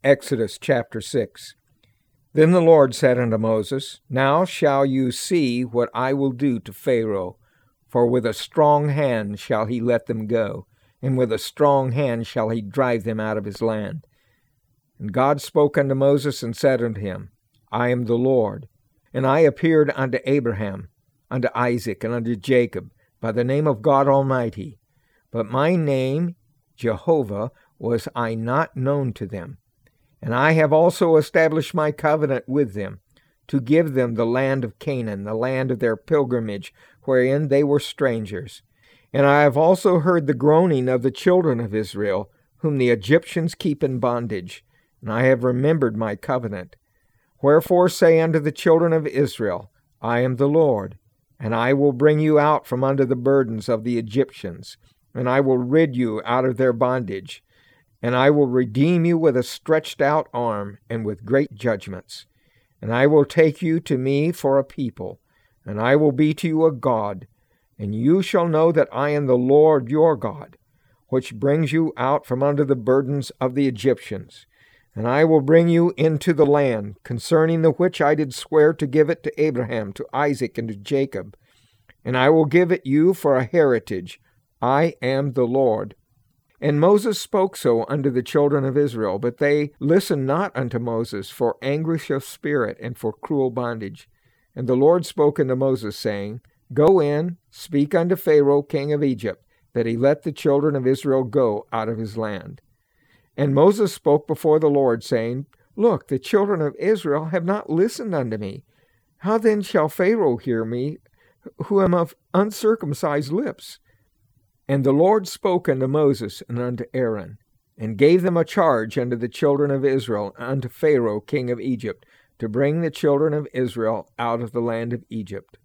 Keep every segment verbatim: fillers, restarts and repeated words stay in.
Exodus chapter six. Then the Lord said unto Moses, Now shall you see what I will do to Pharaoh, for with a strong hand shall he let them go, and with a strong hand shall he drive them out of his land. And God spoke unto Moses and said unto him, I am the Lord, and I appeared unto Abraham, unto Isaac, and unto Jacob, by the name of God Almighty. But my name, Jehovah, was I not known to them. And I have also established my covenant with them, to give them the land of Canaan, the land of their pilgrimage, wherein they were strangers. And I have also heard the groaning of the children of Israel, whom the Egyptians keep in bondage, and I have remembered my covenant. Wherefore say unto the children of Israel, I am the Lord, and I will bring you out from under the burdens of the Egyptians, and I will rid you out of their bondage. And I will redeem you with a stretched out arm and with great judgments. And I will take you to me for a people, and I will be to you a God. And you shall know that I am the Lord your God, which brings you out from under the burdens of the Egyptians. And I will bring you into the land, concerning the which I did swear to give it to Abraham, to Isaac, and to Jacob. And I will give it you for a heritage. I am the Lord. And Moses spoke so unto the children of Israel, but they listened not unto Moses for anguish of spirit and for cruel bondage. And the Lord spoke unto Moses, saying, Go in, speak unto Pharaoh king of Egypt, that he let the children of Israel go out of his land. And Moses spoke before the Lord, saying, Look, the children of Israel have not listened unto me. How then shall Pharaoh hear me, who am of uncircumcised lips? And the Lord spoke unto Moses and unto Aaron, and gave them a charge unto the children of Israel, and unto Pharaoh king of Egypt, to bring the children of Israel out of the land of Egypt.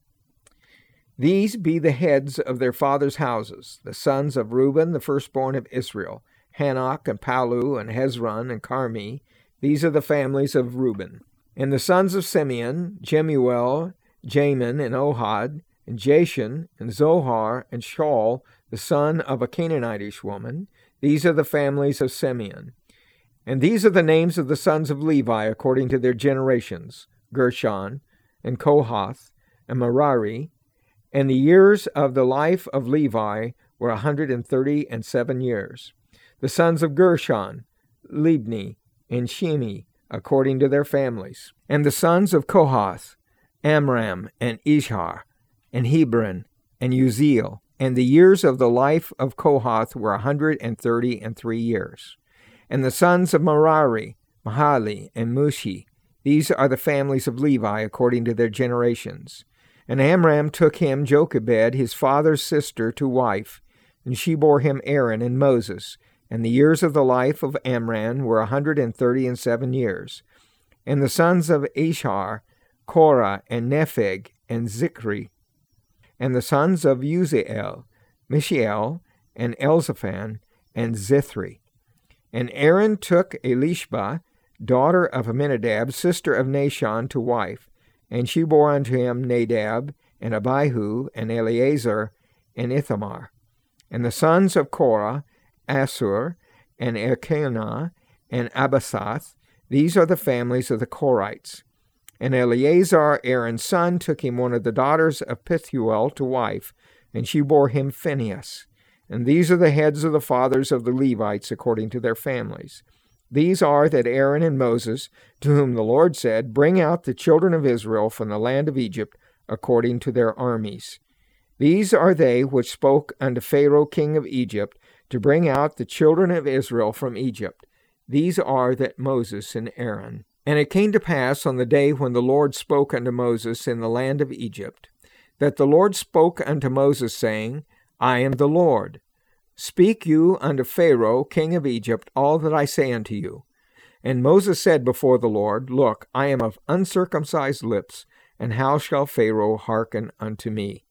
These be the heads of their fathers' houses, the sons of Reuben, the firstborn of Israel, Hanok, and Palu, and Hezron, and Carmi. These are the families of Reuben. And the sons of Simeon, Jemuel, Jamin, and Ohad, and Jashan, and Zohar, and Shaul, the son of a Canaanitish woman. These are the families of Simeon. And these are the names of the sons of Levi according to their generations, Gershon, and Kohath, and Merari. And the years of the life of Levi were a hundred and thirty and seven years. The sons of Gershon, Libni, and Shimi, according to their families. And the sons of Kohath, Amram, and Ishar, and Hebron, and Uziel. And the years of the life of Kohath were a hundred and thirty and three years. And the sons of Merari, Mahali, and Mushi. These are the families of Levi according to their generations. And Amram took him Jochebed, his father's sister, to wife, and she bore him Aaron and Moses. And the years of the life of Amram were a hundred and thirty and seven years. And the sons of Ishar, Korah, and Nepheg, and Zikri. And the sons of Uziel, Mishael, and Elzaphan, and Zithri. And Aaron took Elishba, daughter of Aminadab, sister of Nashon, to wife. And she bore unto him Nadab, and Abihu, and Eleazar, and Ithamar. And the sons of Korah, Assur, and Elkanah, and Abasath. These are the families of the Korites. And Eleazar, Aaron's son, took him one of the daughters of Pethuel to wife, and she bore him Phinehas. And these are the heads of the fathers of the Levites according to their families. These are that Aaron and Moses, to whom the Lord said, Bring out the children of Israel from the land of Egypt according to their armies. These are they which spoke unto Pharaoh king of Egypt, to bring out the children of Israel from Egypt. These are that Moses and Aaron. And it came to pass on the day when the Lord spoke unto Moses in the land of Egypt, that the Lord spoke unto Moses, saying, I am the Lord. Speak you unto Pharaoh king of Egypt all that I say unto you. And Moses said before the Lord, Look, I am of uncircumcised lips, and how shall Pharaoh hearken unto me?